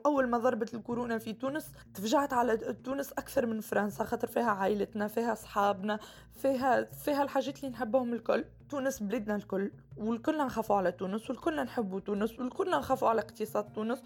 أول ما ضربت الكورونا في تونس تفجعت على تونس أكثر من فرنسا، خاطر فيها عائلتنا، فيها أصحابنا، فيها الحاجات اللي نحبهم الكل. تونس بلادنا الكل، والكل نخافوا على تونس، والكل نحبوا تونس، والكل نخافوا على اقتصاد تونس.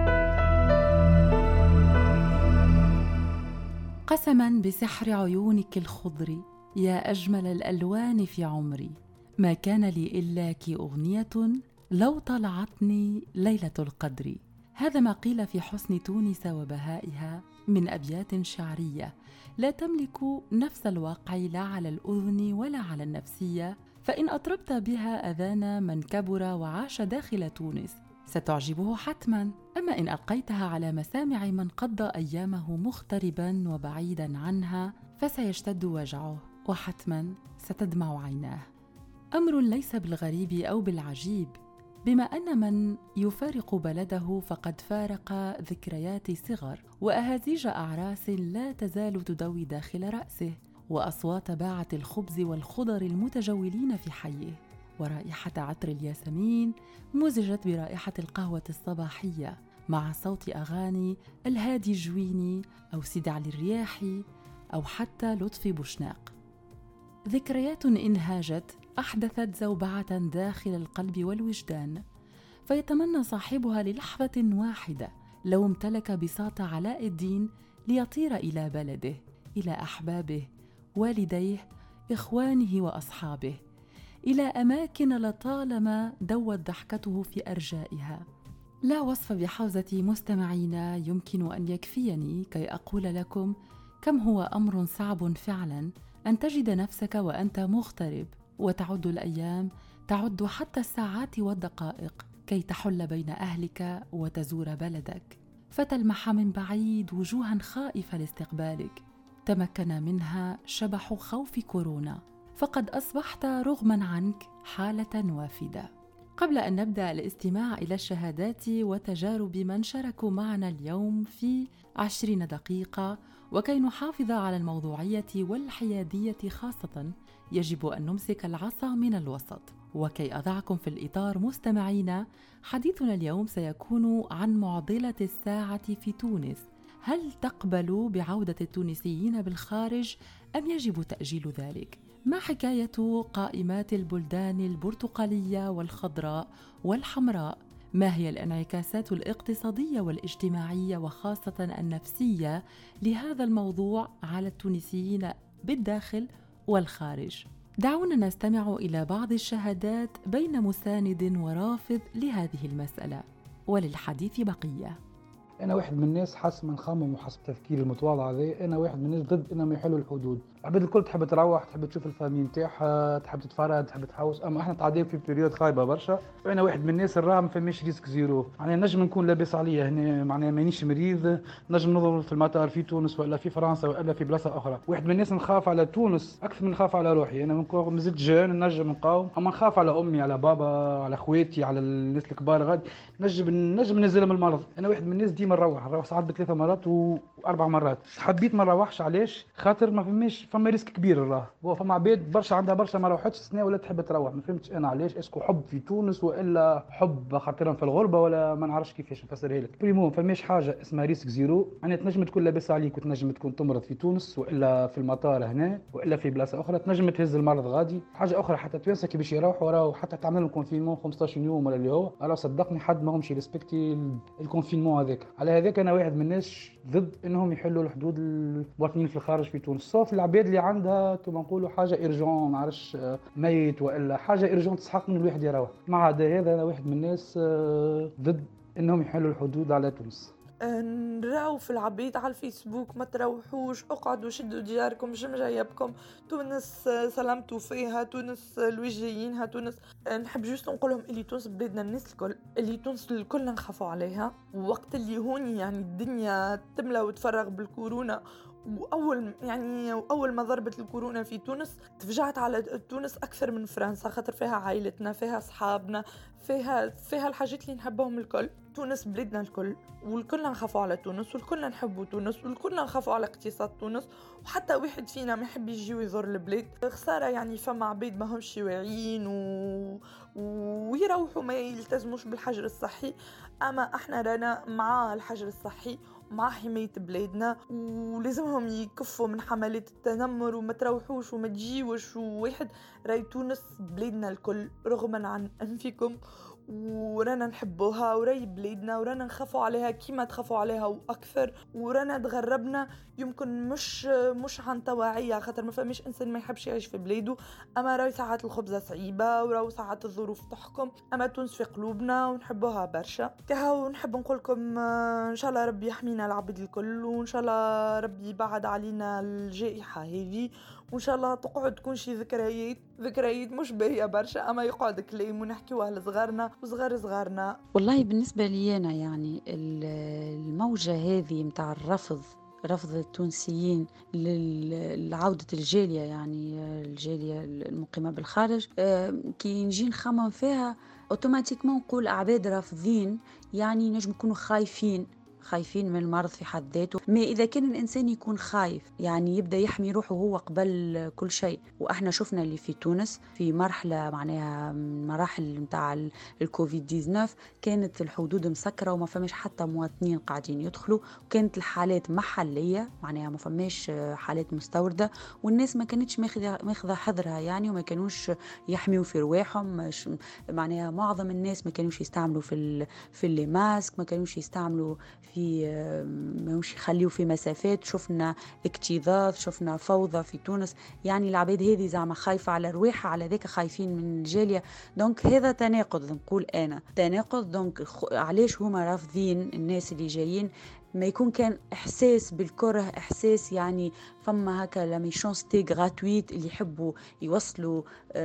قسماً بسحر عيونك الخضر يا أجمل الألوان في عمري، ما كان لي إلاك أغنية لو طلعتني ليلة القدر. هذا ما قيل في حسن تونس وبهائها من أبيات شعرية لا تملك نفس الواقع لا على الأذن ولا على النفسية، فإن أطربت بها أذان من كبر وعاش داخل تونس ستعجبه حتماً. أما إن ألقيتها على مسامع من قضى أيامه مغترباً وبعيداً عنها فسيشتد وجعه وحتماً ستدمع عيناه. أمر ليس بالغريب أو بالعجيب، بما أن من يفارق بلده فقد فارق ذكريات صغر وأهازيج أعراس لا تزال تدوي داخل رأسه، وأصوات باعة الخبز والخضر المتجولين في حيه، ورائحة عطر الياسمين مزجت برائحة القهوة الصباحية مع صوت أغاني الهادي الجويني أو سيد علي الرياحي أو حتى لطفي بوشناق. ذكريات إن هاجت أحدثت زوبعة داخل القلب والوجدان، فيتمنى صاحبها للحظة واحدة لو امتلك بساط علاء الدين ليطير إلى بلده، إلى أحبابه، والديه، إخوانه وأصحابه، إلى أماكن لطالما دوت ضحكته في أرجائها. لا وصف بحوزة مستمعينا يمكن أن يكفيني كي أقول لكم كم هو أمر صعب فعلا أن تجد نفسك وأنت مغترب، وتعد الأيام، تعد حتى الساعات والدقائق كي تحل بين أهلك وتزور بلدك، فتلمح من بعيد وجوها خائفة لاستقبالك تمكن منها شبح خوف كورونا، فقد أصبحت رغما عنك حالة وافدة. قبل أن نبدأ الاستماع إلى الشهادات وتجارب من شاركوا معنا اليوم في 20 دقيقة، وكي نحافظ على الموضوعية والحيادية خاصة، يجب أن نمسك العصا من الوسط. وكي أضعكم في الإطار مستمعينا، حديثنا اليوم سيكون عن معضلة الساعة في تونس. هل تقبل بعودة التونسيين بالخارج أم يجب تأجيل ذلك؟ ما حكاية قائمات البلدان البرتقالية والخضراء والحمراء؟ ما هي الانعكاسات الاقتصادية والاجتماعية وخاصة النفسية لهذا الموضوع على التونسيين بالداخل والخارج؟ دعونا نستمع إلى بعض الشهادات بين مساند ورافض لهذه المسألة، وللحديث بقية. انا واحد من الناس حسب من خمم وحسب تفكيري المتواضع هذا، انا واحد من الناس ضد انهم يحلوا الحدود. العباد الكل تحب تروح، تحب تشوف الفامي نتاعها، تحب تتفرج، تحب تحوس، اما احنا قاعدين في بيريود خايبه برشا. انا واحد من الناس الراهم ما فماش ريسك زيرو، يعني نجم نكون لاباس عليا هنا، معناها مانيش مريض، نجم نضرب في المطار في تونس ولا في فرنسا ولا في بلاصه اخرى. واحد من الناس نخاف على تونس اكثر من نخاف على روحي. انا مازلت جان نجم نقاوم، اما نخاف على امي، على بابا، على خواتي، على الناس الكبار غادي نجم ننزل من المرض. انا واحد من الناس ديما نروح ساعات بثلاثة مرات واربع مرات. حبيت ما نروحش، علاش؟ خاطر ما فما ريسك كبير. هو فما عباد برشا عندها برشا ما روحتش سنه ولا تحب تروح. ما فهمتش انا علاش، اسكو حب في تونس والا حب خاطرهم في الغربه ولا ما نعرفش كيفاش نفسرها لك. بريمو فماش حاجه اسمها ريسك زيرو. يعني تنجم تكون لاباس عليك وتنجم تكون تمرض في تونس والا في المطار هنا والا في بلاصه اخرى، تنجم تهز المرض غادي. حاجه اخرى حتى توانسه كي باش يروحوا راهو حتى تعمل لهم كونفينمون 15 يوم ولا اللي هو راه صدقني حد ما همش ريسبكتي الكونفينمون هذاك. على هذاك انا واحد من الناس ضد انهم يحلوا الحدود المواطنين في الخارج في تونس، صوف العباد اللي عندها كما نقولوا حاجه ايرجون، ما عرفش ميت والا حاجه ايرجون تسحق من الواحد يروح. مع هذا انا واحد من الناس ضد انهم يحلوا الحدود على تونس. نراو في العبيد على الفيسبوك ما تروحوش، اقعدوا شدوا دياركم، جم جايبكم، تونس سلامتوا فيها، تونس الوجيينها، تونس. نحب جوست نقولهم اللي تونس بلادنا الناس الكل، اللي تونس الكل نخافوا عليها. ووقت اللي هوني يعني الدنيا تملى وتفرغ بالكورونا، وأول ما ضربت الكورونا في تونس تفجعت على تونس أكثر من فرنسا، خاطر فيها عائلتنا، فيها أصحابنا، فيها الحاجات اللي نحبهم الكل. تونس بلادنا الكل، والكلنا نخافوا على تونس، والكلنا نحبوا تونس، والكلنا نخافوا على اقتصاد تونس، وحتى واحد فينا ما يحب يجي ويزور البلاد. خسارة يعني فما عباد ما همش واعيين ويروحوا ما يلتزموش بالحجر الصحي، اما احنا رانا مع الحجر الصحي مع حماية بلادنا، ولازمهم يكفوا من حملات التنمر وما تروحوش وما تجيوش. وواحد راي تونس بلادنا الكل رغما عن أنفكم، ورانا نحبوها وراي بلادنا، ورانا نخافوا عليها كيما تخافوا عليها واكثر، ورانا تغربنا يمكن مش عن توعية، خاطر ما فماش انسان ما يحبش يعيش في بلاده، اما راي ساعات الخبزة صعيبة وراو ساعات الظروف تحكم، اما تونس في قلوبنا ونحبوها برشا. كهو نحب نقولكم ان شاء الله ربي يحمينا العبد الكل، وان شاء الله ربي يبعد علينا الجائحة هذه، وان شاء الله تقعد تكون شي ذكريات مش باهية برشا، اما يقعد كلام ونحكيوها لصغارنا وصغار صغارنا. والله بالنسبة لي أنا يعني الموجة هذه متاع رفض التونسيين لعودة الجالية، يعني الجالية المقيمة بالخارج، كي نجي نخمم فيها اوتوماتيكمون نقول أعباد رافضين، يعني نجم يكونوا خايفين من المرض في حد ذاته. ما إذا كان الإنسان يكون خايف يعني يبدأ يحمي روحه هو قبل كل شيء. وإحنا شفنا اللي في تونس في مرحلة معناها مراحل متاع الكوفيد 19 كانت الحدود مسكرة وما فماش حتى مواطنين قاعدين يدخلوا، وكانت الحالات محلية معناها ما فماش حالات مستوردة، والناس ما كانتش ماخذة حذرها يعني، وما كانوش يحميوا في رواحهم. معناها معظم الناس ما كانوش يستعملوا في اللي ماسك، ما كانوش يستعملوا ماهوش يخليوا في مسافات. شفنا اكتظاظ، شفنا فوضى في تونس، يعني العباد هذه زعما خايفة على رواحها، على ذاك خايفين من الجالية. دونك هذا تناقض، نقول أنا تناقض. دونك علاش هما رافضين الناس اللي جايين؟ ما يكون كان إحساس بالكره، إحساس يعني فما هكا لا ميشانستي غراتويت اللي يحبوا يوصلوا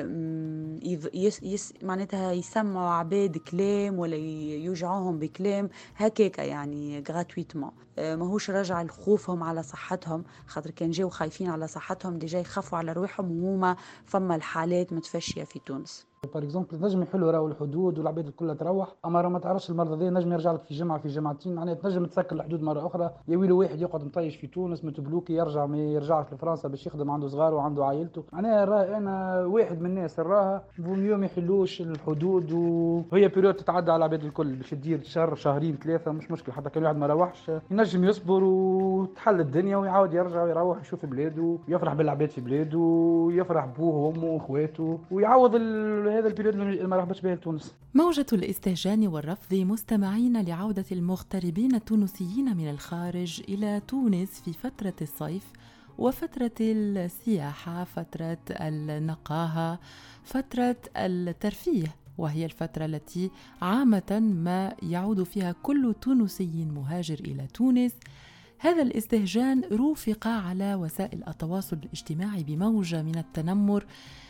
معناتها يسمعوا عباد كلام ولا يوجعوهم بكلام هكاكا يعني غراتويتمون. ماهوش راجع لخوفهم على صحتهم، خاطر كان جاو خايفين على صحتهم ديجا يخافوا على روحهم، وهما فما الحالات متفشية في تونس. بار اكزومبل نجم يحلوا راهو الحدود والعباد الكل تروح، اما راه ما تعرفش المرض هذا نجم يرجع لك في جمعه في جمعتين، معناها تنجم تسكر الحدود مره اخرى. يا ويلو واحد يقعد مطيش في تونس متبلوكي يرجع ما يرجعش لفرنسا باش يخدم، عنده صغار وعنده عائلته. معناها راه انا واحد من الناس راها بوميو ما يحلوش الحدود، وهي بيريود تتعدى على العباد الكل باش تدير شهر شهرين ثلاثه مش مشكل، حتى كان واحد ما روحش ينجم يصبر وتحل الدنيا ويعاود يرجع ويروح يشوف بلاده ويفرح بالعباد في بلاده ويفرح بوه وامه واخواته ويعوض هذا البيريود ما رحبتش به تونس. موجة الاستهجان والرفض مستمعين لعودة المغتربين التونسيين من الخارج إلى تونس في فترة الصيف وفترة السياحة، فترة النقاهة، فترة الترفيه، وهي الفترة التي عامة ما يعود فيها كل تونسي مهاجر إلى تونس. هذا الاستهجان رافق على وسائل التواصل الاجتماعي بموجة من التنمر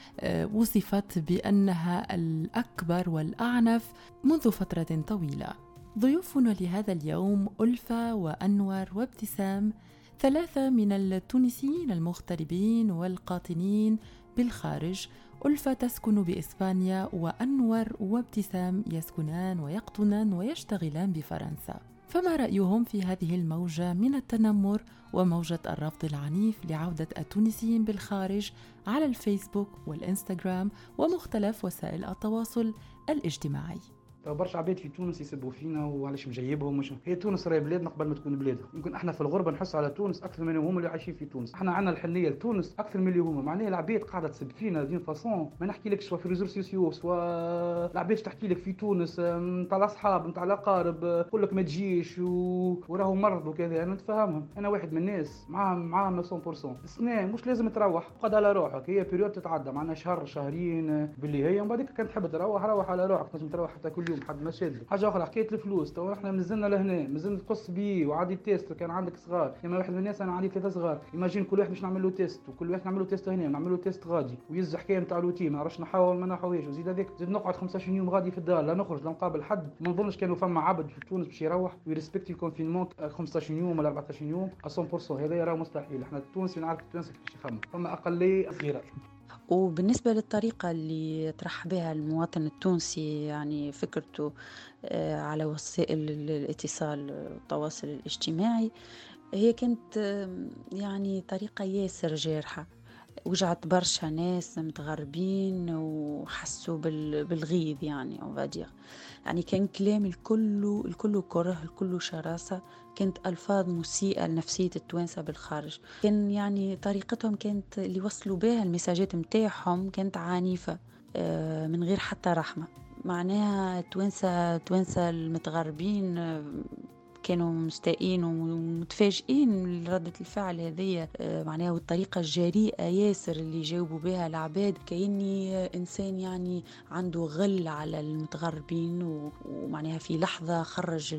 وصفت بأنها الأكبر والأعنف منذ فترة طويلة. ضيوفنا لهذا اليوم ألفة وأنور وابتسام، ثلاثة من التونسيين المغتربين والقاطنين بالخارج. ألفة تسكن بإسبانيا، وأنور وابتسام يسكنان ويقطنان ويشتغلان بفرنسا. فما رأيهم في هذه الموجة من التنمر وموجة الرفض العنيف لعودة التونسيين بالخارج على الفيسبوك والإنستغرام ومختلف وسائل التواصل الاجتماعي؟ برشا عباد في تونس يسبوا فينا وعلاش مجيبهم مش هي تونس راهي بلادنا قبل ما تكون بلادهم. يمكن احنا في الغربه نحس على تونس اكثر من هم اللي عايشين في تونس. احنا عندنا الحنيه لتونس اكثر من اللي هما. معناها العباد قاعده تسب فينا دين فاصون ما نحكي لك سوا في ريزور سوسيو سوا العباد تحكي لك في تونس نتاع الاصحاب نتاع الاقارب يقول لك ما تجيش وراهو مرض وكذا. انا نتفهمهم، انا واحد من الناس معاهم 100%. السنه مش لازم تروح قد على روحك، هي بيريود تتعدى معنا شهر شهرين باللي هي، ومن بعد كان تحب تروح روح على روحك، تنجم تروح حتى كل يوم حد ما شاد. حاجه اخرى حكايه الفلوس، تو احنا مازلنا لهنا مازلنا تقص بيه وعادي تيست. كان عندك صغار كما واحد من الناس، انا عندي 3 صغار، ايماجين كل واحد باش نعمل له تيست وكل واحد نعمل له تيست هنا نعمل له تيست غادي ويز حكايه نتاع روتين ما نعرفش نحاول ما نحويش، وزيد هذيك زيد نقعد 15 يوم غادي في الدار لا نخرج لا نقابل حد. ما نظنش كانوا فما عبد في تونس باش يروح ويريسبكتي الكونفينمون 15 يوم ولا 14 يوم 100%. هذا راه مستحيل. احنا التونسي نعرف التونسي كيفاش يخمم، فما اقليه صغيره. وبالنسبة للطريقة اللي طرح بها المواطن التونسي يعني فكرته على وسائل الاتصال والتواصل الاجتماعي، هي كانت يعني طريقة ياسر جارحة، وجعت برشا ناس متغربين وحسوا بالغيظ يعني on va dire. يعني كان كلام الكل كره، الكل شراسة، كانت ألفاظ مسيئة لنفسية التوانسة بالخارج. كان يعني طريقتهم كانت اللي يوصلوا بها المساجات متاعهم كانت عنيفة، من غير حتى رحمة. معناها التوانسة المتغربين كانوا مستائين ومتفاجئين من ردة الفعل هذه، معناها والطريقة الجريئة ياسر اللي جاوبوا بها العباد، كأني إنسان يعني عنده غل على المتغربين، ومعناها في لحظة خرج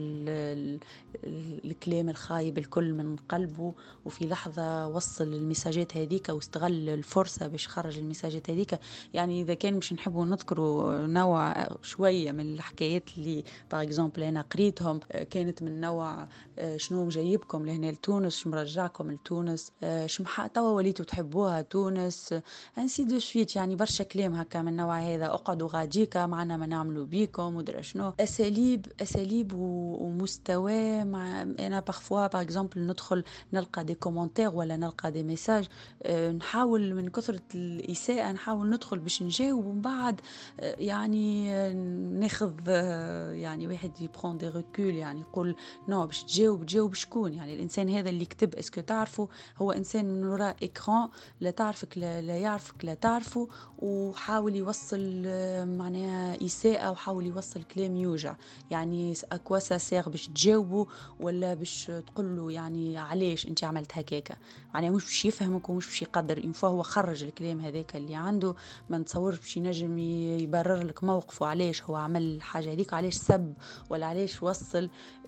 الكلام الخايب الكل من قلبه، وفي لحظة وصل المساجات هذيك واستغل الفرصة باش خرج المساجات هذيك. يعني إذا كان مش نحبوا نذكروا نوع شوية من الحكايات اللي باغ اكزومبل أنا قريتهم، كانت من نوع شنو جايبكم لهنا لتونس، شو مرجعكم لتونس، شو توا وليتوا تحبوها تونس، انسي دو سويت. يعني برشا كلام هكا من نوع هذا، اقعدوا غاديكا معنا ما نعملوا بيكم ودرا شنو، اساليب ومستوى. مع انا بارفوا باغ اكزومبل ندخل نلقى دي كومونتير ولا نلقى دي ميساج، نحاول من كثرة الإساءة نحاول ندخل باش نجاوب، ومن بعد يعني ناخذ يعني واحد يبرون دي ريكول، يعني يقول نو باش تجاوب شكون، يعني الانسان هذا اللي كتب اسكو تعرفه، هو انسان من وراء اكران، لا تعرفك لا يعرفك لا تعرفه، وحاول يوصل معناها اساءه، وحاول يوصل كلام يوجع. يعني اكواسا سيغ باش تجاوبه ولا باش تقول له يعني علاش انت عملت هكاكا، معناها مش باش يفهمك ومش باش يقدر. انفا هو خرج الكلام هذاك اللي عنده، ما نتصورش باش ينجم يبرر لك موقفه علاش هو عمل الحاجه هذيك، علاش سب ولا علاش وصل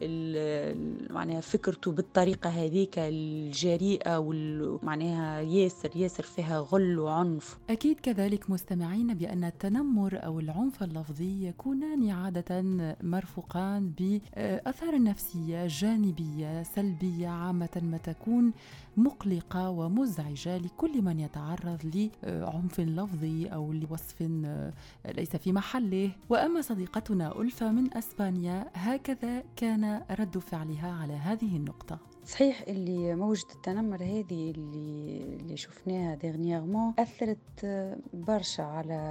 معناها فكرته بالطريقة هذيك الجريئة، ومعناها ياسر فيها غل وعنف. أكيد كذلك مستمعين بأن التنمر أو العنف اللفظي يكونان عادة مرفوقان بأثار نفسية جانبية سلبية عامة ما تكون مقلقة ومزعجة لكل من يتعرض لعنف لفظي أو لوصف ليس في محله. وأما صديقتنا ألفة من أسبانيا، هكذا كان رد فعلها على هذه النقطة. صحيح اللي موجة التنمر هذه اللي شفناها ديرنييرمون أثرت برشا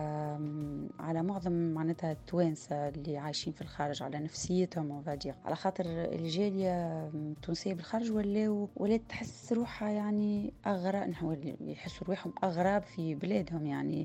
على معظم معناتها التوانسة اللي عايشين في الخارج، على نفسيتهم وفادير، على خاطر الجالية التونسية بالخارج ولات تحس روحها يعني أغراب، يحسوا روحهم أغراب في بلادهم. يعني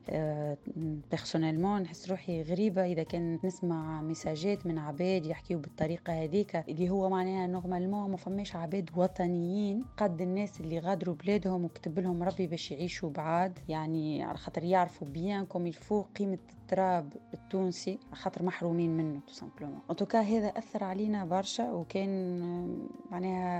بيرسونيلمون نحس روحي غريبة إذا كان نسمع مساجات من عباد يحكيوا بالطريقة هذيك، اللي هو معناها نورمالمون ما فماش عباد وطنيين قد الناس اللي غادروا بلادهم وكتب لهم ربي باش يعيشوا بعاد، يعني على خاطر يعرفوا بيان كوم يلفو قيمة التراب التونسي، على خاطر محرومين منه تو سامبلومون. انتوكا هذا أثر علينا برشا، وكان معناها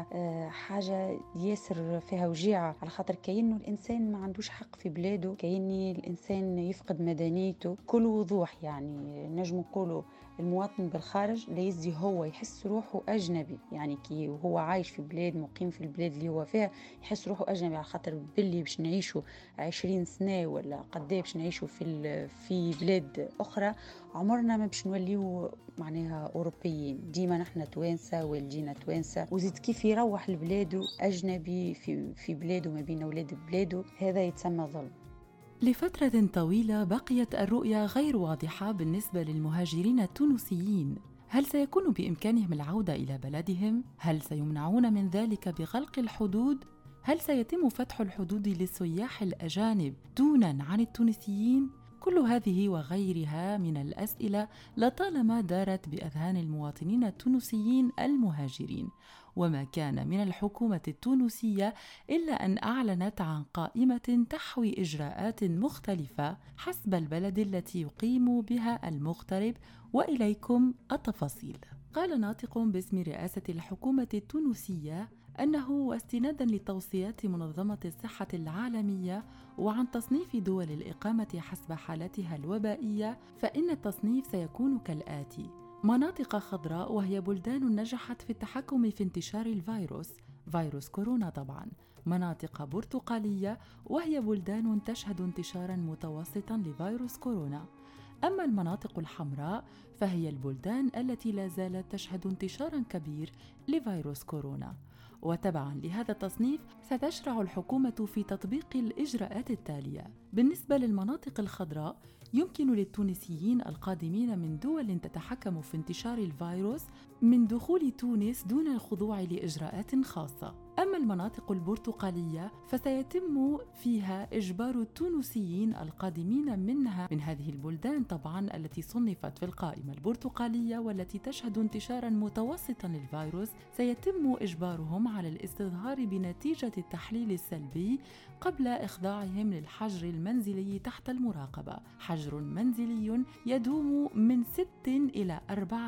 حاجة ياسر فيها وجيعة، على خاطر كأنه الإنسان ما عندوش حق في بلاده، كأنه الإنسان يفقد مدنيته كل وضوح. يعني نجم نقولوا المواطن بالخارج لا يزي هو يحس روحه أجنبي، يعني كي وهو عايش في بلاد مقيم في البلاد اللي هو فيها يحس روحه أجنبي، على خاطر باللي باش نعيشوا 20 سنة ولا قديه باش نعيشوا في بلاد أخرى، عمرنا ما باش نوليو معناها أوروبيين، ديما نحن توانسة والدينا توانسة، وزيد كيف يروح لبلاده أجنبي في بلاده ما بين أولاد بلاده، هذا يتسمى ظلم. لفترة طويلة بقيت الرؤية غير واضحة بالنسبة للمهاجرين التونسيين. هل سيكون بإمكانهم العودة إلى بلدهم؟ هل سيمنعون من ذلك بغلق الحدود؟ هل سيتم فتح الحدود للسياح الأجانب دونا عن التونسيين؟ كل هذه وغيرها من الأسئلة لطالما دارت بأذهان المواطنين التونسيين المهاجرين، وما كان من الحكومة التونسية إلا أن أعلنت عن قائمة تحوي إجراءات مختلفة حسب البلد التي يقيم بها المغترب، وإليكم التفاصيل. قال ناطق باسم رئاسة الحكومة التونسية أنه واستنادا لتوصيات منظمة الصحة العالمية وعن تصنيف دول الإقامة حسب حالتها الوبائية، فإن التصنيف سيكون كالآتي: مناطق خضراء وهي بلدان نجحت في التحكم في انتشار الفيروس، فيروس كورونا طبعاً. مناطق برتقالية وهي بلدان تشهد انتشاراً متوسطاً لفيروس كورونا. أما المناطق الحمراء فهي البلدان التي لا زالت تشهد انتشاراً كبير لفيروس كورونا. وتبعاً لهذا التصنيف ستشرع الحكومة في تطبيق الإجراءات التالية. بالنسبة للمناطق الخضراء يمكن للتونسيين القادمين من دول تتحكم في انتشار الفيروس من دخول تونس دون الخضوع لإجراءات خاصة. أما المناطق البرتقالية فسيتم فيها إجبار التونسيين القادمين من هذه البلدان طبعاً التي صنفت في القائمة البرتقالية والتي تشهد انتشاراً متوسطاً للفيروس، سيتم إجبارهم على الاستظهار بنتيجة التحليل السلبي قبل إخضاعهم للحجر المنزلي تحت المراقبة. حجر منزلي يدوم من 6 إلى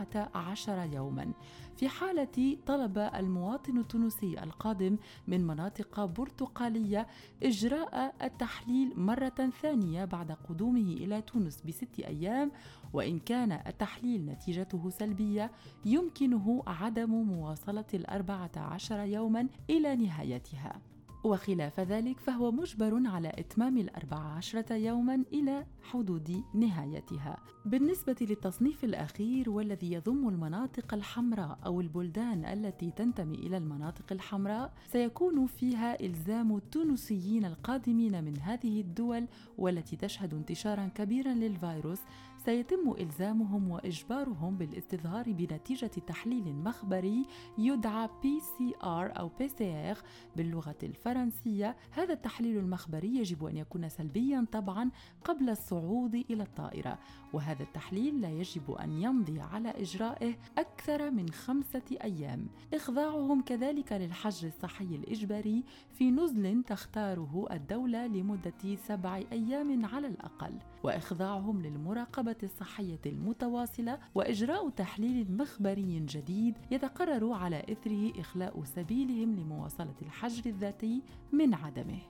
14 يوماً. في حالة طلب المواطن التونسي القادم من مناطق برتقالية إجراء التحليل مرة ثانية بعد قدومه إلى تونس ب6 أيام، وإن كان التحليل نتيجته سلبية يمكنه عدم مواصلة 14 يوماً إلى نهايتها، وخلاف ذلك فهو مجبر على إتمام 14 يوماً إلى حدود نهايتها. بالنسبة للتصنيف الأخير والذي يضم المناطق الحمراء أو البلدان التي تنتمي إلى المناطق الحمراء، سيكون فيها إلزام التونسيين القادمين من هذه الدول والتي تشهد انتشاراً كبيراً للفيروس، سيتم إلزامهم وإجبارهم بالاستظهار بنتيجة تحليل مخبري يدعى PCR أو PCR باللغة الفرنسية. هذا التحليل المخبري يجب أن يكون سلبياً طبعاً قبل الصعود إلى الطائرة، وهذا التحليل لا يجب أن يمضي على إجرائه أكثر من 5 أيام. إخضاعهم كذلك للحجر الصحي الإجباري في نزل تختاره الدولة لمدة 7 أيام على الأقل، وإخضاعهم للمراقبة الصحية المتواصلة وإجراء تحليل مخبري جديد يتقرر على إثره إخلاء سبيلهم لمواصلة الحجر الذاتي من عدمه.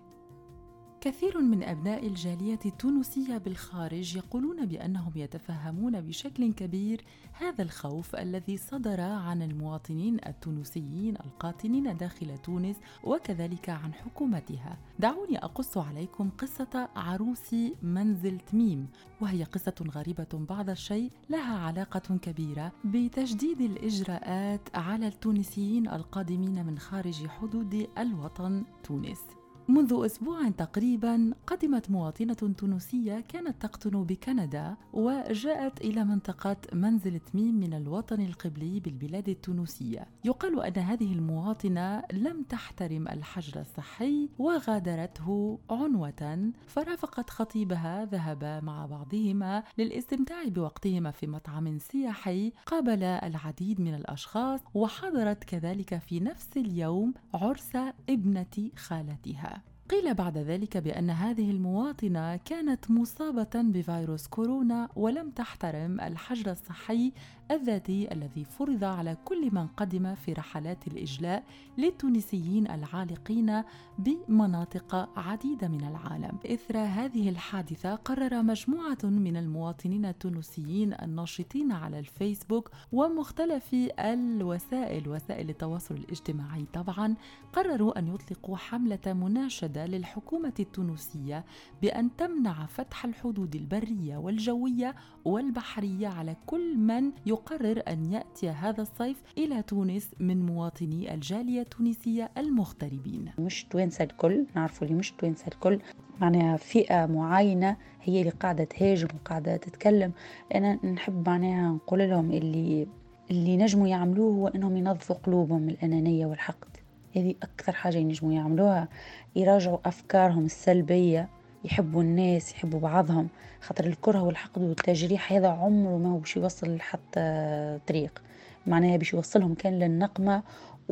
كثير من أبناء الجالية التونسية بالخارج يقولون بأنهم يتفهمون بشكل كبير هذا الخوف الذي صدر عن المواطنين التونسيين القاطنين داخل تونس وكذلك عن حكومتها. دعوني أقص عليكم قصة عروس منزل تميم، وهي قصة غريبة بعض الشيء لها علاقة كبيرة بتجديد الإجراءات على التونسيين القادمين من خارج حدود الوطن تونس. منذ أسبوع تقريباً قدمت مواطنة تونسية كانت تقطن بكندا وجاءت إلى منطقة منزل تميم من الوطن القبلي بالبلاد التونسية. يقال أن هذه المواطنة لم تحترم الحجر الصحي وغادرته عنوة، فرافقت خطيبها، ذهبا مع بعضهما للاستمتاع بوقتهما في مطعم سياحي، قابل العديد من الأشخاص، وحضرت كذلك في نفس اليوم عرس ابنة خالتها. قيل بعد ذلك بأن هذه المواطنة كانت مصابة بفيروس كورونا ولم تحترم الحجر الصحي الذاتي الذي فرض على كل من قدم في رحلات الإجلاء للتونسيين العالقين بمناطق عديدة من العالم. إثر هذه الحادثة قرر مجموعة من المواطنين التونسيين الناشطين على الفيسبوك ومختلف وسائل التواصل الاجتماعي طبعا، قرروا أن يطلقوا حملة مناشدة للحكومة التونسية بأن تمنع فتح الحدود البرية والجوية والبحرية على كل من يقرر أن يأتي هذا الصيف إلى تونس من مواطني الجالية التونسية المغتربين. مش توانسة الكل، نعرفوا اللي مش توانسة الكل، معناها فئة معينة هي اللي قاعدة تهاجم وقاعدة تتكلم. أنا نحب معناها نقول لهم اللي نجموا يعملوه هو أنهم ينظفوا قلوبهم من الأنانية والحقد. هذه أكثر حاجة ينجموا يعملوها، يراجعوا أفكارهم السلبية، يحبوا الناس، يحبوا بعضهم، خاطر الكره والحقد والتجريح هذا عمره ما هو باش يوصل لحتى طريق، معناها باش يوصلهم كان للنقمة.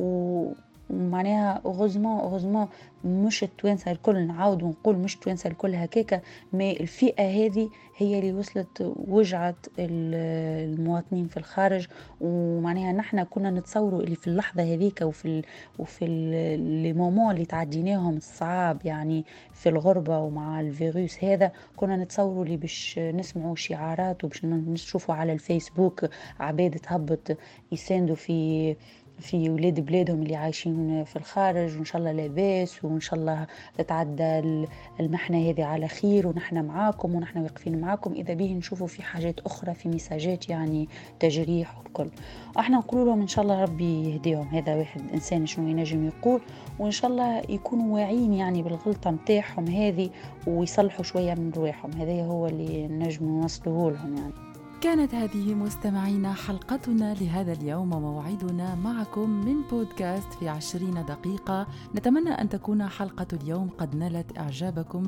ومعناها أغزمون مش التوانسة الكل، نعاود ونقول مش التوانسة الكل هكاكا، ما الفئة هذه هي اللي وصلت وجعت المواطنين في الخارج. ومعناها نحن كنا نتصوروا اللي في اللحظة هذيك وفي المومون اللي تعديناهم الصعاب يعني في الغربة ومع الفيروس هذا، كنا نتصوروا اللي باش نسمعوا شعارات وباش نشوفوا على الفيسبوك عباد تهبط يساندوا في في ولاد بلادهم اللي عايشين في الخارج، وإن شاء الله لاباس، وإن شاء الله تتعدى المحنة هذه على خير، ونحن معاكم ونحن واقفين معاكم. إذا به نشوفوا في حاجات أخرى، في مساجات يعني تجريح والكل، احنا نقول لهم إن شاء الله ربي يهديهم. هذا واحد إنسان شنو ينجم يقول، وإن شاء الله يكونوا واعيين يعني بالغلطة متاعهم هذه، ويصلحوا شوية من رواحهم. هذا هو اللي نجم نوصله لهم يعني. كانت هذه مستمعينا حلقتنا لهذا اليوم، وموعدنا معكم من بودكاست في 20 دقيقة. نتمنى أن تكون حلقة اليوم قد نالت إعجابكم